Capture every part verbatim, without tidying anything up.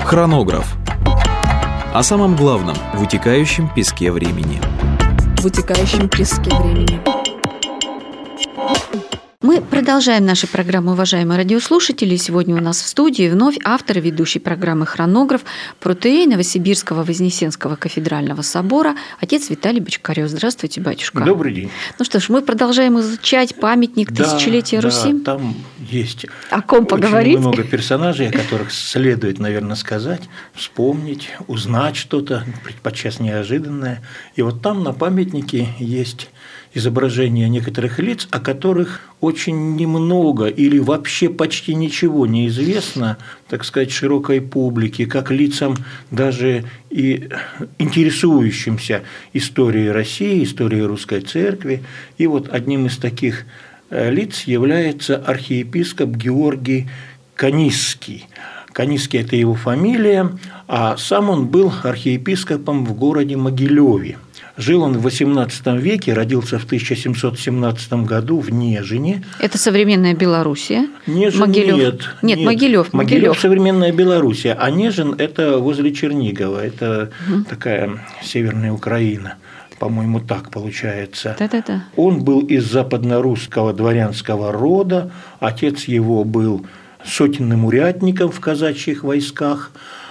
Хронограф. О самом главном в утекающем песке времени. В утекающем песке времени. Мы продолжаем наши программы, уважаемые радиослушатели. Сегодня у нас в студии вновь автор и ведущий программы «Хронограф», протоиерей Новосибирского Вознесенского кафедрального собора, отец Виталий Бочкарев. Здравствуйте, батюшка. Добрый день. Ну что ж, мы продолжаем изучать памятник да, тысячелетия да, Руси. Там есть о ком поговорить? Очень много персонажей, о которых следует, наверное, сказать, вспомнить, узнать что-то, подчас неожиданное. И вот там на памятнике есть изображения некоторых лиц, о которых очень немного или вообще почти ничего не известно, так сказать, широкой публике, как лицам даже и интересующимся историей России, историей Русской Церкви. И вот одним из таких лиц является архиепископ Георгий Канисский. Канисский – это его фамилия, а сам он был архиепископом в городе Могилеве. Жил он в восемнадцатом веке, родился в тысяча семьсот семнадцатом году в Нежине. Это современная Белоруссия? Нежин Могилев. нет. Нет, нет. Могилев. Могилев – современная Белоруссия, а Нежин – это возле Чернигова, это угу. такая северная Украина. По-моему, так получается. Да-да-да. Он был из западно-русского дворянского рода, отец его был сотенным урядником в казачьих войсках,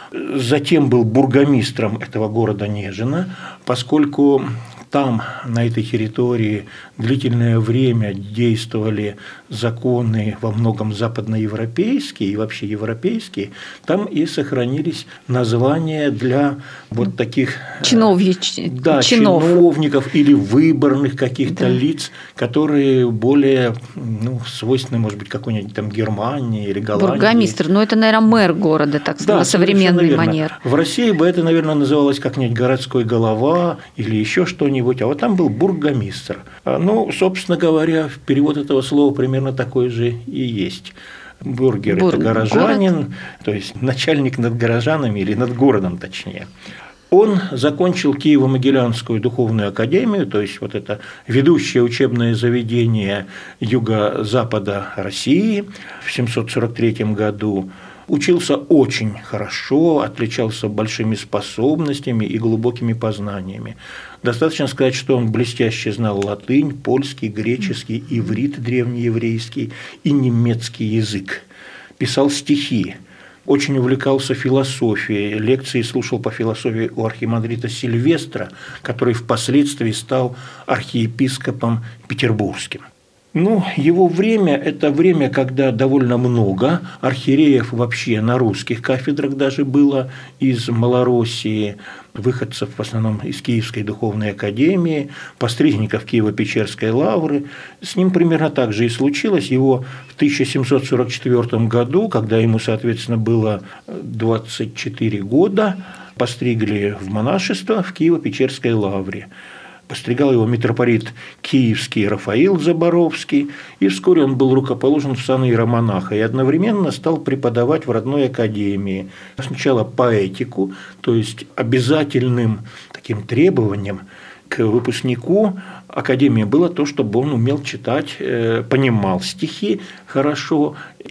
затем был бургомистром этого города Нежина, поскольку там, на этой территории, длительное время действовали законы во многом западноевропейские и вообще европейские, там и сохранились названия для вот таких Чиновнич... да, чинов. чиновников или выборных каких-то да. лиц, которые более ну, свойственны, может быть, какой-нибудь там Германии или Голландии. Бургомистр, ну это, наверное, мэр города, так сказать, да, на современный верно. манер. В России бы это, наверное, называлось как-нибудь городской голова или еще что-нибудь, а вот там был бургомистр. Ну, собственно говоря, перевод этого слова примерно такой же и есть. Бюргер – это горожанин, город. То есть начальник над горожанами или над городом точнее. Он закончил Киево-Могилянскую духовную академию, то есть вот это ведущее учебное заведение юго-запада России в семьсот сорок третьем году. Учился очень хорошо, отличался большими способностями и глубокими познаниями. Достаточно сказать, что он блестяще знал латынь, польский, греческий, иврит древнееврейский и немецкий язык. Писал стихи. Очень увлекался философией, лекции слушал по философии у архимандрита Сильвестра, который впоследствии стал архиепископом петербургским. Ну, его время – это время, когда довольно много архиереев вообще на русских кафедрах даже было из Малороссии, выходцев в основном из Киевской духовной академии, пострижников Киево-Печерской лавры. С ним примерно так же и случилось. Его в тысяча семьсот сорок четвёртом году, когда ему, соответственно, было двадцать четыре года, постригли в монашество в Киево-Печерской лавре. Постригал его митрополит Киевский Рафаил Заборовский, и вскоре он был рукоположен в сан иеромонаха и одновременно стал преподавать в родной академии. Сначала поэтику, то есть обязательным таким требованием к выпускнику академии было то, чтобы он умел читать, понимал стихи хорошо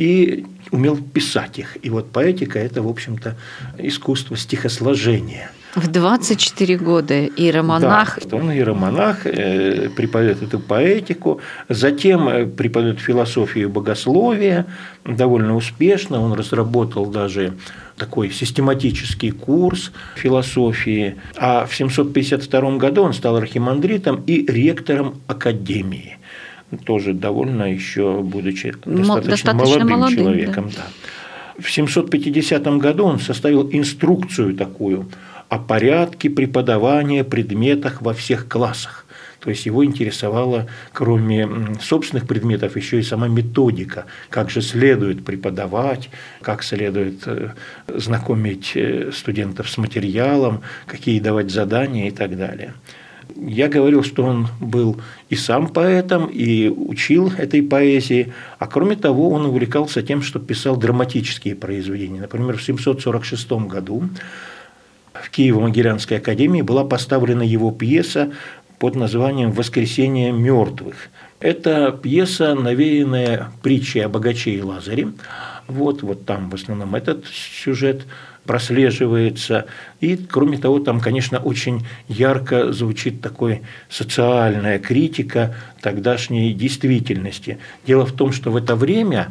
и умел писать их. И вот поэтика – это, в общем-то, искусство стихосложения. В двадцать четыре года иеромонах. Да, он иеромонах, преподает эту поэтику, затем преподает философию и богословие довольно успешно. Он разработал даже такой систематический курс философии. А в семьсот пятьдесят втором году он стал архимандритом и ректором академии. Тоже довольно еще, будучи достаточно, достаточно молодым, молодым человеком. Да. Да. В семьсот пятидесятом году он составил инструкцию такую о порядке преподавания предметов во всех классах. То есть его интересовала, кроме собственных предметов, еще и сама методика, как же следует преподавать, как следует знакомить студентов с материалом, какие давать задания и так далее. Я говорил, что он был и сам поэтом, и учил этой поэзии, а кроме того он увлекался тем, что писал драматические произведения. Например, в семьсот сорок шестом году в Киево-Могилянской академии была поставлена его пьеса под названием «Воскресение мертвых». Это пьеса, навеянная притчей о богаче и Лазаре. Вот, вот там в основном этот сюжет прослеживается. И, кроме того, там, конечно, очень ярко звучит такая социальная критика тогдашней действительности. Дело в том, что в это время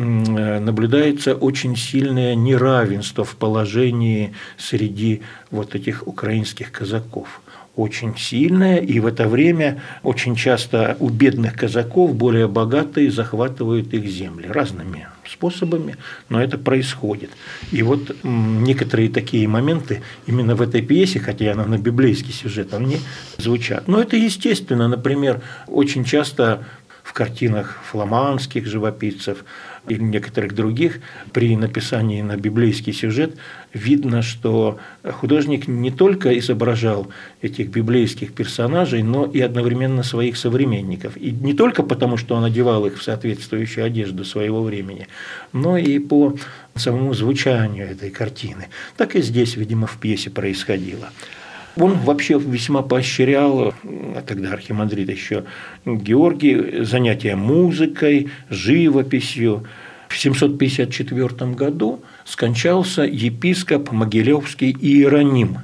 наблюдается очень сильное неравенство в положении среди вот этих украинских казаков. Очень сильное, и в это время очень часто у бедных казаков более богатые захватывают их земли разными способами, но это происходит. И вот некоторые такие моменты именно в этой пьесе, хотя она на библейский сюжет, они звучат. Но это естественно, например, очень часто в картинах фламандских живописцев или некоторых других при написании на библейский сюжет видно, что художник не только изображал этих библейских персонажей, но и одновременно своих современников. И не только потому, что он одевал их в соответствующую одежду своего времени, но и по самому звучанию этой картины. Так и здесь, видимо, в пьесе происходило. Он вообще весьма поощрял, а тогда архимандрит еще Георгий, занятия музыкой, живописью. В семьсот пятьдесят четвёртом году скончался епископ Могилевский Иероним.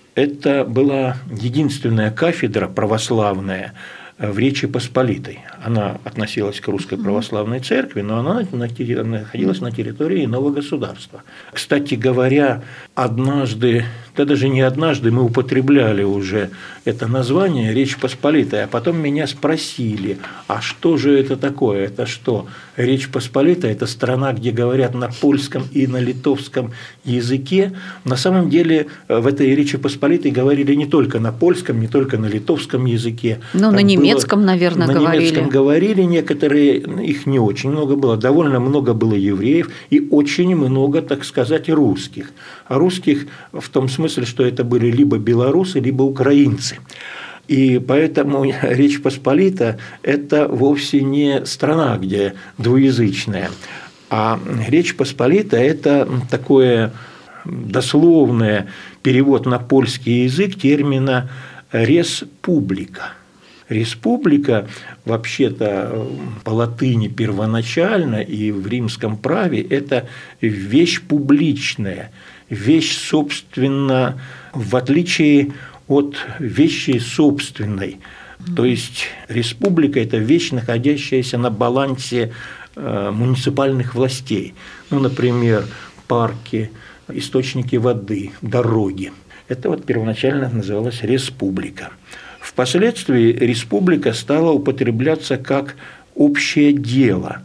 Это была единственная кафедра православная в Речи Посполитой. Она относилась к Русской Православной Церкви, но она находилась на территории иного государства. Кстати говоря, однажды, да даже не однажды, мы употребляли уже это название «Речь Посполитая», а потом меня спросили, а что же это такое? Это что? Речь Посполитая – это страна, где говорят на польском и на литовском языке. На самом деле в этой Речи Посполитой говорили не только на польском, не только на литовском языке. Ну, на немецком, было, наверное, на говорили. На немецком говорили некоторые, их не очень много было, довольно много было евреев и очень много, так сказать, русских. А русских в том смысле, что это были либо белорусы, либо украинцы. И поэтому Речь Посполита – это вовсе не страна, где двуязычная, а Речь Посполита – это такое дословное перевод на польский язык термина «республика». Республика, вообще-то, по латыни первоначально и в римском праве – это вещь публичная, вещь, собственно, в отличие от вещи собственной. То есть республика – это вещь, находящаяся на балансе муниципальных властей. Ну, например, парки, источники воды, дороги. Это вот первоначально называлось республика. Впоследствии республика стала употребляться как общее дело,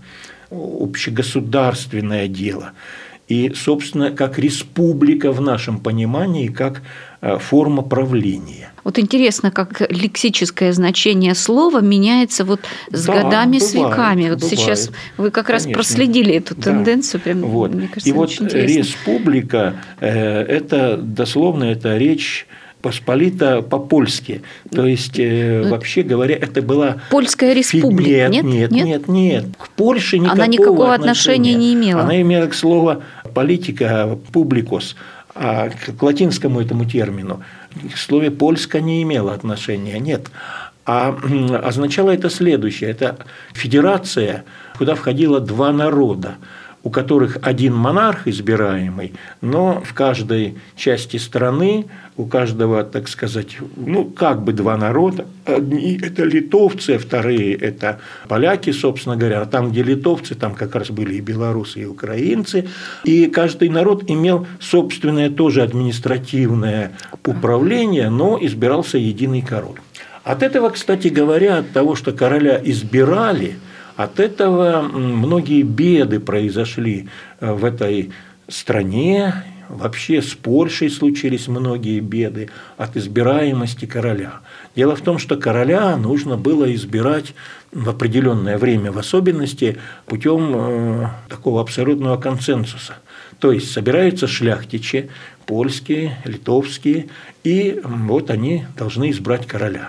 общегосударственное дело. И, собственно, как республика в нашем понимании, как форма правления. Вот интересно, как лексическое значение слова меняется вот с да, годами, бывает, с веками. Вот бывает. Сейчас вы как раз Конечно. проследили эту тенденцию. Да. Прям, вот. Мне кажется, И вот республика – это дословно это речь Посполита по-польски. То есть, э, вообще говоря, это была… Польская республика, нет? Нет, нет, нет. нет. К Польше никакого, Она никакого отношения. отношения не имела. Она имела к слову политика, публикос, а к латинскому этому термину. К слову польска не имела отношения, нет. А означало это следующее. Это федерация, куда входило два народа, у которых один монарх избираемый, но в каждой части страны у каждого, так сказать, ну, как бы два народа. Одни – это литовцы, а вторые – это поляки, собственно говоря. А там, где литовцы, там как раз были и белорусы, и украинцы. И каждый народ имел собственное тоже административное управление, но избирался единый король. От этого, кстати говоря, от того, что короля избирали, от этого многие беды произошли в этой стране. Вообще с Польшей случились многие беды от избираемости короля. Дело в том, что короля нужно было избирать в определенное время, в особенности путем такого абсолютного консенсуса. То есть собираются шляхтичи, польские, литовские, и вот они должны избрать короля.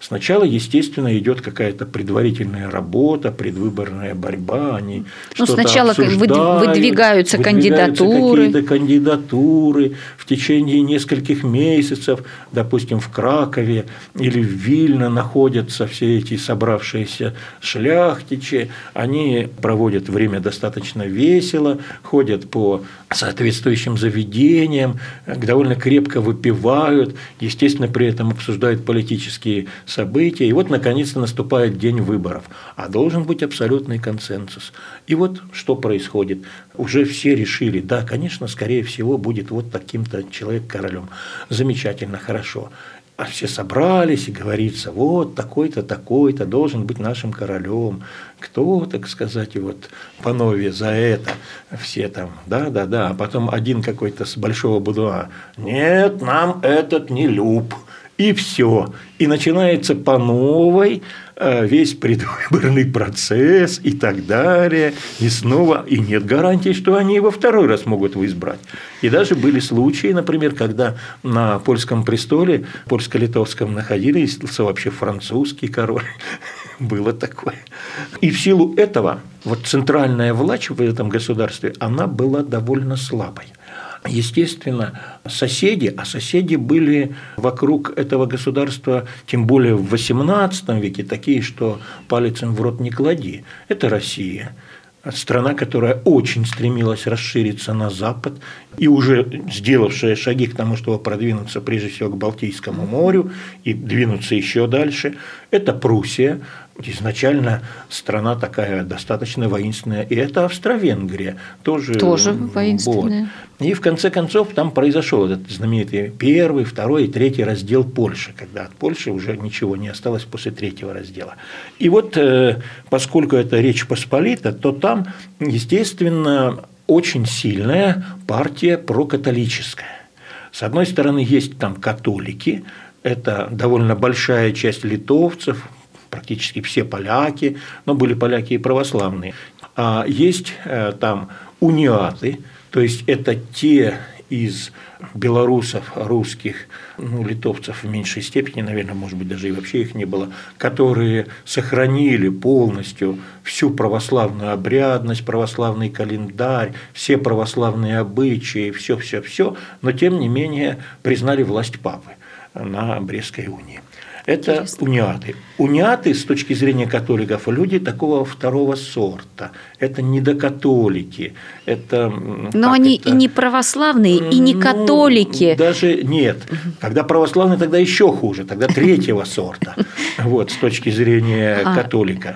Сначала, естественно, идет какая-то предварительная работа, предвыборная борьба, они ну, что-то сначала обсуждают, выдвигаются, выдвигаются кандидатуры. какие-то кандидатуры в течение нескольких месяцев, допустим, в Кракове или в Вильно находятся все эти собравшиеся шляхтичи, они проводят время достаточно весело, ходят по соответствующим заведениям, довольно крепко выпивают, естественно, при этом обсуждают политические события. И вот, наконец-то, наступает день выборов. А должен быть абсолютный консенсус. И вот что происходит. Уже все решили, да, конечно, скорее всего, будет вот таким-то человек королем. Замечательно, хорошо. А все собрались, и говорится, вот такой-то, такой-то должен быть нашим королем. Кто, так сказать, вот панове за это, все там, да-да-да. А потом один какой-то с большого будуара, нет, нам этот не люб. И все. И начинается по новой весь предвыборный процесс и так далее. И снова, и нет гарантии, что они его второй раз могут избрать. И даже были случаи, например, когда на польском престоле, польско-литовском, находился вообще французский король. Было такое. И в силу этого вот центральная власть в этом государстве, она была довольно слабой. Естественно, соседи, а соседи были вокруг этого государства, тем более в восемнадцатом веке, такие, что палец им в рот не клади. Это Россия. Страна, которая очень стремилась расшириться на запад и уже сделавшая шаги к тому, чтобы продвинуться прежде всего к Балтийскому морю и двинуться еще дальше. Это Пруссия, изначально страна такая достаточно воинственная, и это Австро-Венгрия, тоже, тоже воинственная. Вот. И в конце концов там произошел этот знаменитый первый, второй и третий раздел Польши, когда от Польши уже ничего не осталось после третьего раздела. И вот поскольку это Речь Посполита, то там, естественно, очень сильная партия прокатолическая. С одной стороны, есть там католики, это довольно большая часть литовцев, практически все поляки, но были поляки и православные. А есть там униаты, то есть это те из белорусов, русских, ну, литовцев в меньшей степени, наверное, может быть, даже и вообще их не было, которые сохранили полностью всю православную обрядность, православный календарь, все православные обычаи, все-все-все, но тем не менее признали власть папы на Брестской унии. Это Интересно. униаты. Униаты, с точки зрения католиков, люди такого второго сорта. Это недокатолики. Это, Но они это? и не православные, и не ну, католики. Даже нет. Когда православные, тогда еще хуже. Тогда третьего сорта. Вот, с точки зрения католика.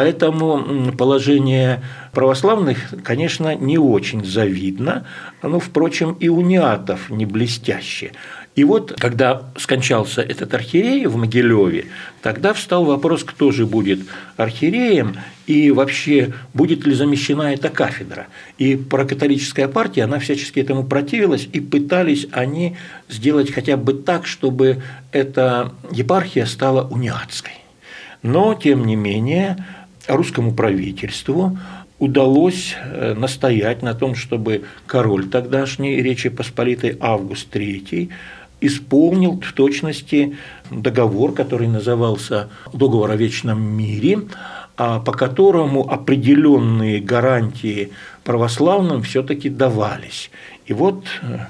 Поэтому положение православных, конечно, не очень завидно. Но, впрочем, и униатов не блестящее. И вот, когда скончался этот архиерей в Могилеве, тогда встал вопрос, кто же будет архиереем и вообще будет ли замещена эта кафедра. И прокатолическая партия, она всячески этому противилась, и пытались они сделать хотя бы так, чтобы эта епархия стала униатской. Но, тем не менее, русскому правительству удалось настоять на том, чтобы король тогдашней Речи Посполитой Август третий исполнил в точности договор, который назывался «Договор о вечном мире», по которому определенные гарантии православным все-таки давались. И вот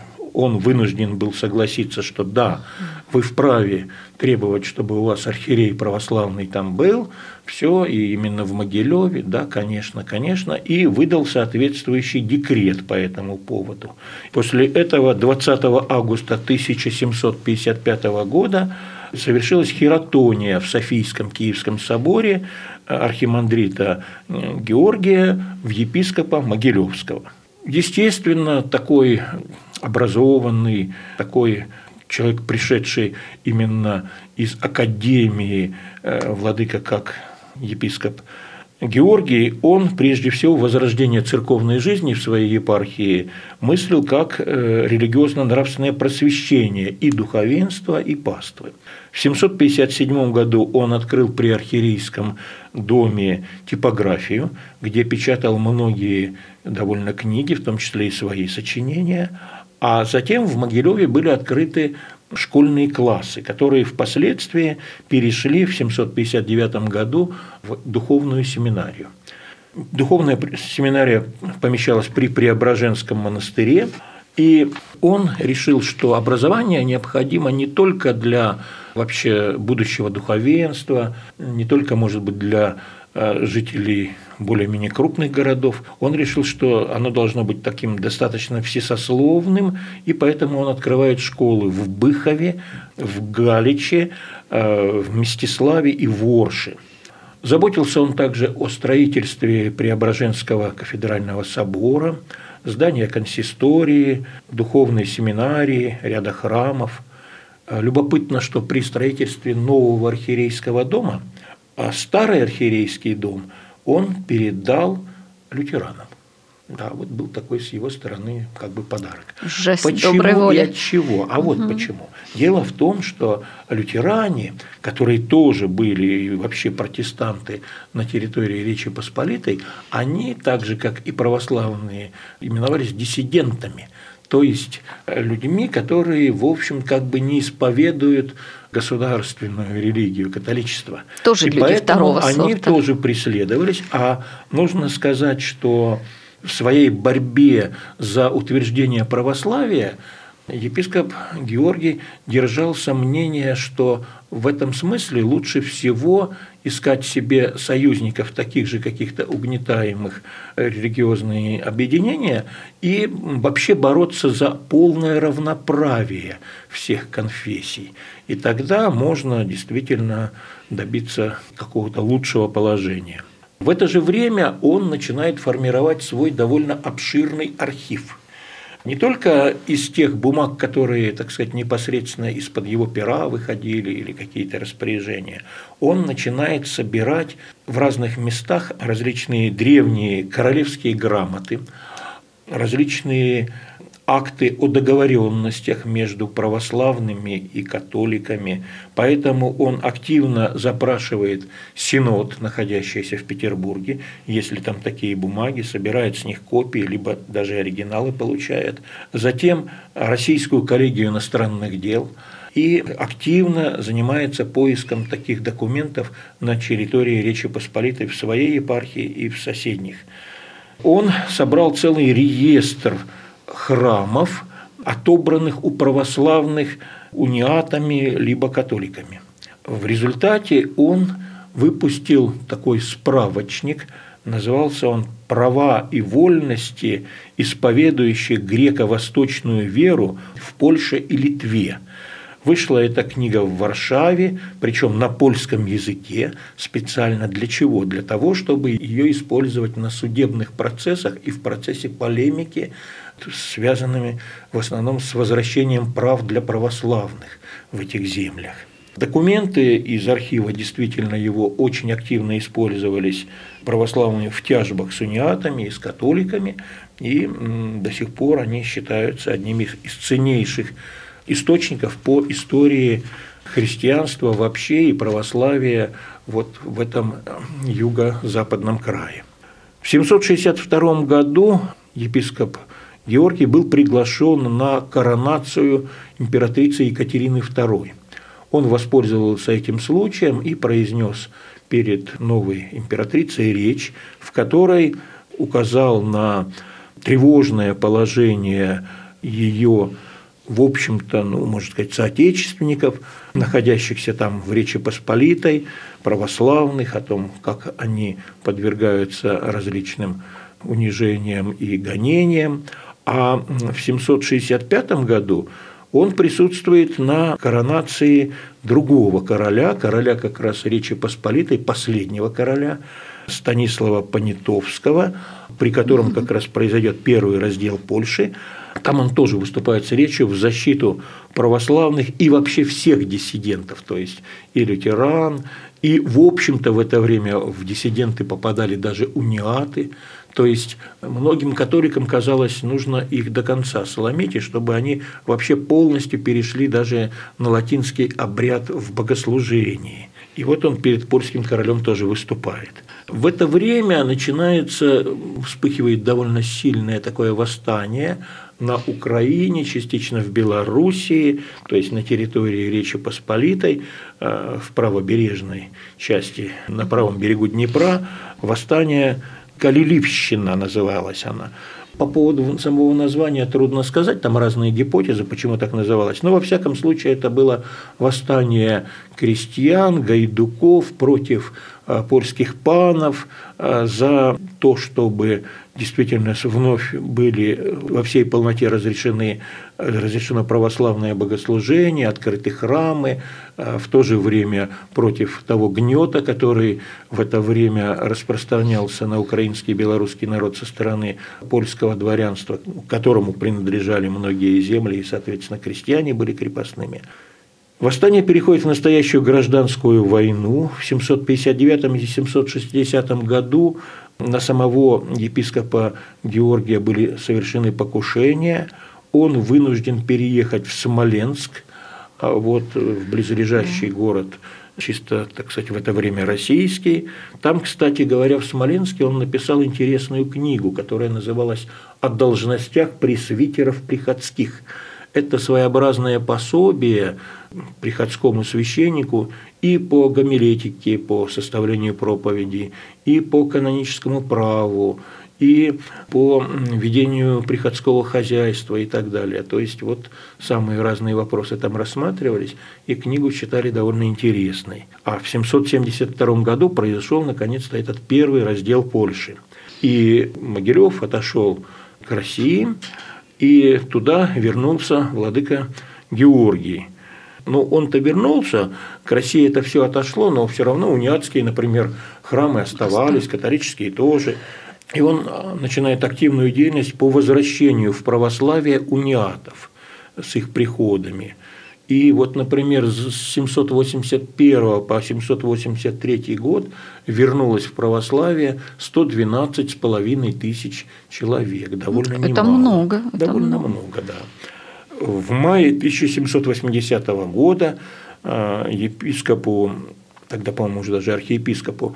он вынужден был согласиться, что да, вы вправе требовать, чтобы у вас архиерей православный там был, все, и именно в Могилеве, да, конечно, конечно, и выдал соответствующий декрет по этому поводу. После этого двадцатого августа тысяча семьсот пятьдесят пятого года совершилась хиротония в Софийском Киевском соборе архимандрита Георгия в епископа Могилевского. Естественно, такой образованный, такой человек, пришедший именно из академии, владыка как епископ Георгий, он прежде всего возрождение церковной жизни в своей епархии мыслил как религиозно-нравственное просвещение и духовенства, и паствы. В семьсот пятьдесят седьмом году он открыл при архиерейском доме типографию, где печатал многие довольно книги, в том числе и свои сочинения, а затем в Могилеве были открыты школьные классы, которые впоследствии перешли в семьсот пятьдесят девятом году в духовную семинарию. Духовная семинария помещалась при Преображенском монастыре, и он решил, что образование необходимо не только для вообще будущего духовенства, не только, может быть, для жителей более-менее крупных городов. Он решил, что оно должно быть таким достаточно всесословным, и поэтому он открывает школы в Быхове, в Галиче, в Мстиславе и в Орше. Заботился он также о строительстве Преображенского кафедрального собора, здания консистории, духовной семинарии, ряда храмов. Любопытно, что при строительстве нового архиерейского дома, а старый архиерейский дом он передал лютеранам. Да, вот был такой с его стороны как бы подарок. Жест почему доброй воли. И от чего? А вот угу. почему. Дело в том, что лютеране, которые тоже были вообще протестанты на территории Речи Посполитой, они, так же как и православные, именовались диссидентами. То есть людьми, которые, в общем, как бы не исповедуют государственную религию, католичество. Тоже и люди поэтому второго они сорта. тоже преследовались. А нужно сказать, что в своей борьбе за утверждение православия епископ Георгий держался мнения, что в этом смысле лучше всего искать себе союзников, таких же каких-то угнетаемых религиозные объединения, и вообще бороться за полное равноправие всех конфессий. И тогда можно действительно добиться какого-то лучшего положения. В это же время он начинает формировать свой довольно обширный архив. Не только из тех бумаг, которые, так сказать, непосредственно из-под его пера выходили или какие-то распоряжения, он начинает собирать в разных местах различные древние королевские грамоты, различные акты о договоренностях между православными и католиками. Поэтому он активно запрашивает синод, находящийся в Петербурге, если там такие бумаги, собирает с них копии, либо даже оригиналы получает. Затем Российскую коллегию иностранных дел и активно занимается поиском таких документов на территории Речи Посполитой в своей епархии и в соседних. Он собрал целый реестр храмов, отобранных у православных униатами либо католиками. В результате он выпустил такой справочник, назывался он «Права и вольности, исповедующих греко-восточную веру в Польше и Литве». Вышла эта книга в Варшаве, причем на польском языке, специально для чего? Для того, чтобы ее использовать на судебных процессах и в процессе полемики, связанными в основном с возвращением прав для православных в этих землях. Документы из архива действительно его очень активно использовались православными в тяжбах с униатами и с католиками, и до сих пор они считаются одними из ценнейших источников по истории христианства вообще и православия вот в этом юго-западном крае. В семьсот шестьдесят втором году епископ Георгий был приглашен на коронацию императрицы Екатерины второй. Он воспользовался этим случаем и произнес перед новой императрицей речь, в которой указал на тревожное положение ее, в общем-то, ну, можно сказать, соотечественников, находящихся там в Речи Посполитой, православных, о том, как они подвергаются различным унижениям и гонениям. А в семьсот шестьдесят пятом году он присутствует на коронации другого короля, короля как раз Речи Посполитой, последнего короля, Станислава Понятовского, при котором как раз произойдет первый раздел Польши. Там он тоже выступает с речью в защиту православных и вообще всех диссидентов, то есть и лютеран, и, в общем-то, в это время в диссиденты попадали даже униаты. То есть многим католикам казалось, нужно их до конца сломить, и чтобы они вообще полностью перешли даже на латинский обряд в богослужении. И вот он перед польским королем тоже выступает. В это время начинается, вспыхивает довольно сильное такое восстание на Украине, частично в Белоруссии, то есть на территории Речи Посполитой, в правобережной части, на правом берегу Днепра, восстание Калиливщина называлась она. По поводу самого названия трудно сказать, там разные гипотезы, почему так называлось. Но во всяком случае это было восстание крестьян, гайдуков против польских панов за то, чтобы действительно вновь были во всей полноте разрешены, разрешено православное богослужение, открыты храмы, в то же время против того гнета, который в это время распространялся на украинский и белорусский народ со стороны польского дворянства, которому принадлежали многие земли, и, соответственно, крестьяне были крепостными. Восстание переходит в настоящую гражданскую войну. В семьсот пятьдесят девятом и семьсот шестидесятом году на самого епископа Георгия были совершены покушения. Он вынужден переехать в Смоленск, вот, в близлежащий город, чисто, так сказать, в это время российский. Там, кстати говоря, в Смоленске он написал интересную книгу, которая называлась «О должностях пресвитеров приходских». Это своеобразное пособие приходскому священнику и по гомилетике, по составлению проповедей, и по каноническому праву, и по ведению приходского хозяйства и так далее. То есть вот самые разные вопросы там рассматривались, и книгу считали довольно интересной. А в семьсот семьдесят втором году произошел наконец-то этот первый раздел Польши. И Могилев отошел к России, и туда вернулся владыка Георгий. Ну, он-то вернулся, к России это все отошло, но все равно униатские, например, храмы оставались, католические тоже. И он начинает активную деятельность по возвращению в православие униатов с их приходами. И вот, например, с семьсот восемьдесят первого по семьсот восемьдесят третий год вернулось в православие сто двенадцать с половиной тысяч человек. Довольно немало. Это много. Довольно это много. много, да. В мае тысяча семьсот восьмидесятого года епископу, тогда, по-моему, уже даже архиепископу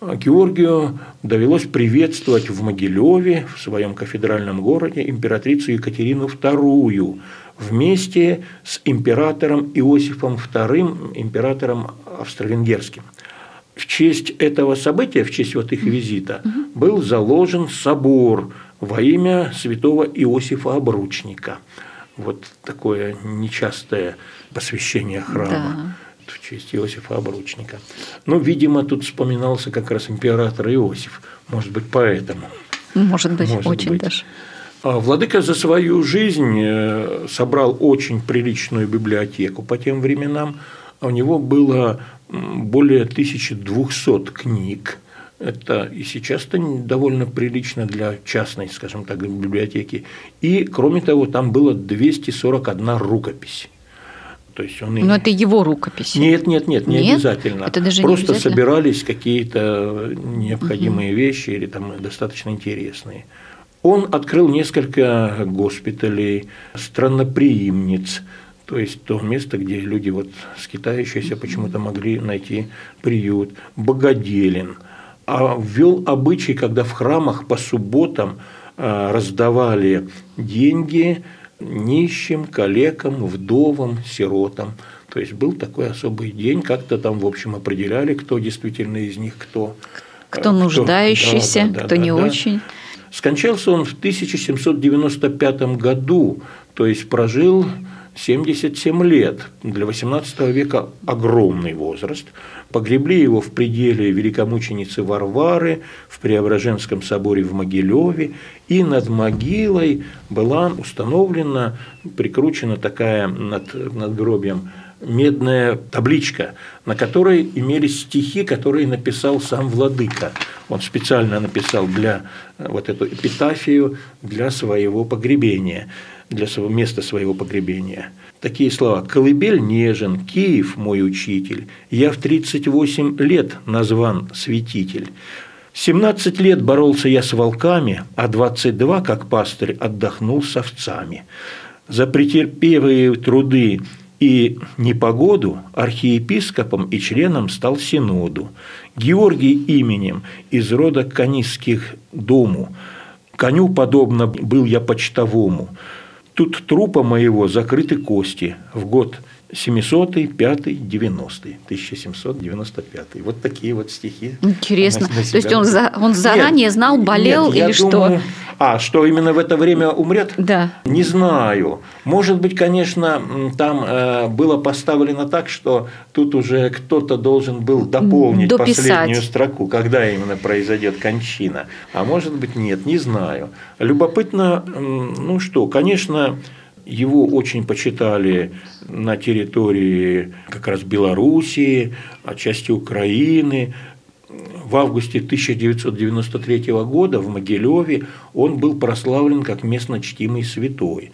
Георгию довелось приветствовать в Могилеве, в своем кафедральном городе, императрицу Екатерину вторую вместе с императором Иосифом вторым, императором австро-венгерским. В честь этого события, в честь вот их визита, был заложен собор во имя святого Иосифа Обручника. Вот такое нечастое посвящение храма. Да. В честь Иосифа Обручника. Ну, видимо, тут вспоминался как раз император Иосиф. Может быть, поэтому. Может быть, Может очень быть. даже. Владыка за свою жизнь собрал очень приличную библиотеку по тем временам. У него было более тысячи двухсот книг. Это и сейчас-то довольно прилично для частной, скажем так, библиотеки. И, кроме того, там было двести сорок одна рукопись. То есть он... Но это его рукописи. Нет, нет, нет, не нет? обязательно. Это даже Просто не обязательно? собирались какие-то необходимые угу. вещи или там достаточно интересные. Он открыл несколько госпиталей, странноприимниц, то есть то место, где люди вот скитающиеся почему-то могли найти приют, богоделин. А ввел обычай, когда в храмах по субботам раздавали деньги нищим, калекам, вдовам, сиротам. То есть был такой особый день, как-то там, в общем, определяли, кто действительно из них кто. Кто нуждающийся, кто, да, да, кто да, не да. очень. Скончался он в тысяча семьсот девяносто пятом году, то есть прожил семьдесят семь лет. Для восемнадцатого века огромный возраст. Погребли его в пределе великомученицы Варвары в Преображенском соборе в Могилеве, и над могилой была установлена, прикручена такая над надгробием медная табличка, на которой имелись стихи, которые написал сам владыка. Он специально написал для вот эту эпитафию для своего погребения, для своего места своего погребения. Такие слова: «Колыбель нежен, Киев мой учитель, я в тридцать восемь лет назван святитель. семнадцать лет боролся я с волками, а двадцать два, как пастырь, отдохнул с овцами. За претерпевые труды И непогоду архиепископом и членом стал синоду. Георгий именем из рода Канисских дому. Коню подобно был я почтовому. Тут трупа моего закрыты кости. В год семисотый, пятый, девяностый, тысяча семьсот девяносто пятый. Вот такие вот стихи. Интересно. То есть он, за, он заранее нет, знал, болел нет, или я что? Думаю, а, что именно в это время умрет? Да. Не знаю. Может быть, конечно, там э, было поставлено так, что тут уже кто-то должен был дополнить Дописать. Последнюю строку, когда именно произойдет кончина. А может быть, нет, не знаю. Любопытно, ну что, конечно, его очень почитали на территории как раз Белоруссии, отчасти Украины. В августе тысяча девятьсот девяносто третьего года в Могилеве он был прославлен как местно чтимый святой.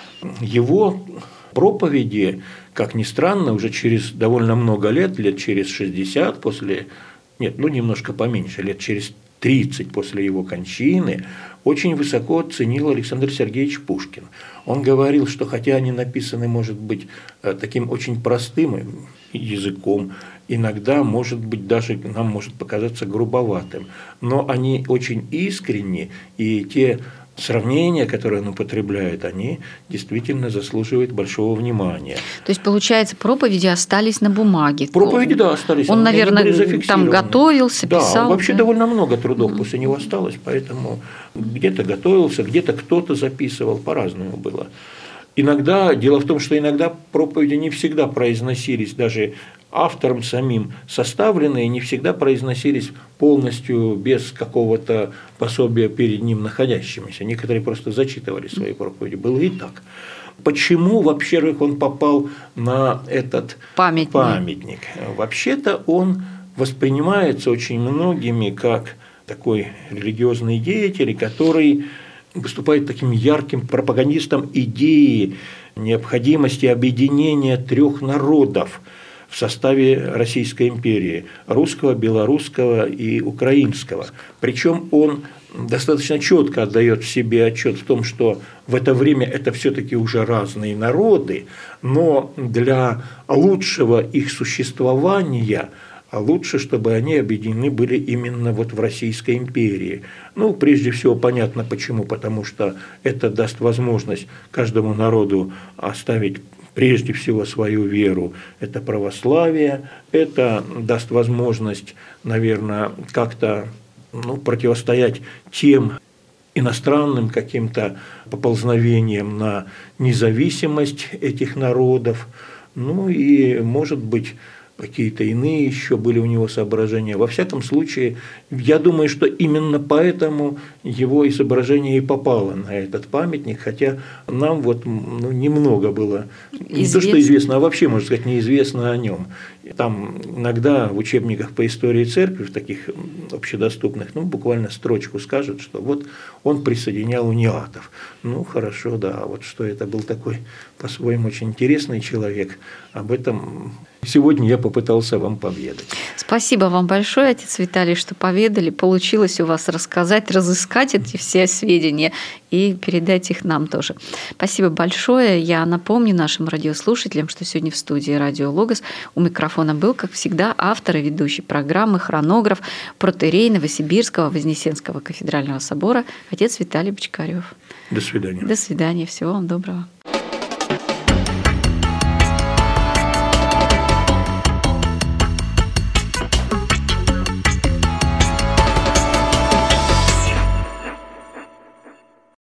Его проповеди, как ни странно, уже через довольно много лет, лет через шестьдесят после, нет, ну немножко поменьше, лет через тридцать после его кончины, очень высоко ценил Александр Сергеевич Пушкин. Он говорил, что хотя они написаны, может быть, таким очень простым языком, иногда, может быть, даже нам может показаться грубоватым, но они очень искренни, и те сравнения, которые он употребляет, они действительно заслуживают большого внимания. То есть, получается, проповеди остались на бумаге. Проповеди, да, остались. Он, наверное, там готовился, писал. Да, вообще да? довольно много трудов mm-hmm. после него осталось, поэтому где-то готовился, где-то кто-то записывал, по-разному было. Иногда, дело в том, что иногда проповеди не всегда произносились, даже автором самим составленные, не всегда произносились полностью без какого-то пособия перед ним находящимися. Некоторые просто зачитывали свои проповеди. Было и так. Почему, во-первых, он попал на этот памятник? памятник? Вообще-то он воспринимается очень многими как такой религиозный деятель, который выступает таким ярким пропагандистом идеи необходимости объединения трех народов в составе Российской империи – русского, белорусского и украинского. Причем он достаточно четко отдает себе отчет в том, что в это время это все-таки уже разные народы, но для лучшего их существования лучше, чтобы они объединены были именно вот в Российской империи. Ну, прежде всего, понятно почему, потому что это даст возможность каждому народу оставить прежде всего свою веру, это православие, это даст возможность, наверное, как-то ну, противостоять тем иностранным каким-то поползновениям на независимость этих народов, ну и, может быть, какие-то иные еще были у него соображения. Во всяком случае, я думаю, что именно поэтому его изображение и попало на этот памятник, хотя нам вот ну, немного было, известно. Не то, что известно, а вообще, можно сказать, неизвестно о нем. Там иногда в учебниках по истории церкви, в таких общедоступных, ну, буквально строчку скажут, что вот он присоединял униатов. Ну, хорошо, да, вот что это был такой по-своему очень интересный человек, об этом сегодня я попытался вам поведать. Спасибо вам большое, отец Виталий, что поведали. Получилось у вас рассказать, разыскать эти все сведения и передать их нам тоже. Спасибо большое. Я напомню нашим радиослушателям, что сегодня в студии «Радио Логос» у микрофона был, как всегда, автор и ведущий программы, хронограф, протоиерей Новосибирского Вознесенского кафедрального собора отец Виталий Бочкарев. До свидания. До свидания. Всего вам доброго.